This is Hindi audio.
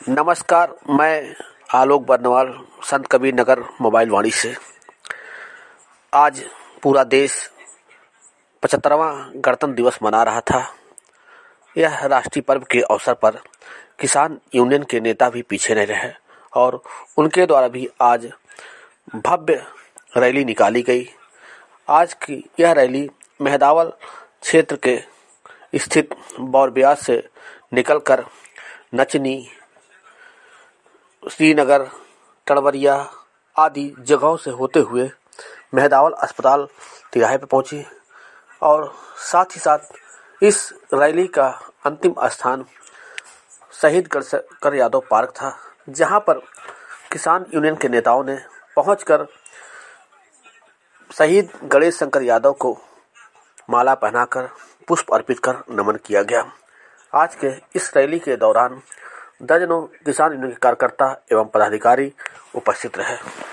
नमस्कार, मैं आलोक बर्नवाल संत कबीर नगर मोबाइल वाणी से। आज पूरा देश 75वां गणतंत्र दिवस मना रहा था। यह राष्ट्रीय पर्व के अवसर पर किसान यूनियन के नेता भी पीछे नहीं रहे और उनके द्वारा भी आज भव्य रैली निकाली गई। आज की यह रैली मेहदावल क्षेत्र के स्थित बौरब्यास से निकलकर नचनी, श्रीनगर, टड़वरिया आदि जगहों से होते हुए मेहदावल अस्पताल तिराहे पर पहुंची और साथ ही साथ इस रैली का अंतिम स्थान शहीद गणशंकर यादव पार्क था, जहां पर किसान यूनियन के नेताओं ने पहुंचकर शहीद गणेश शंकर यादव को माला पहनाकर पुष्प अर्पित कर नमन किया गया। आज के इस रैली के दौरान दर्जनों किसान यूनियन के कार्यकर्ता एवं पदाधिकारी उपस्थित रहे।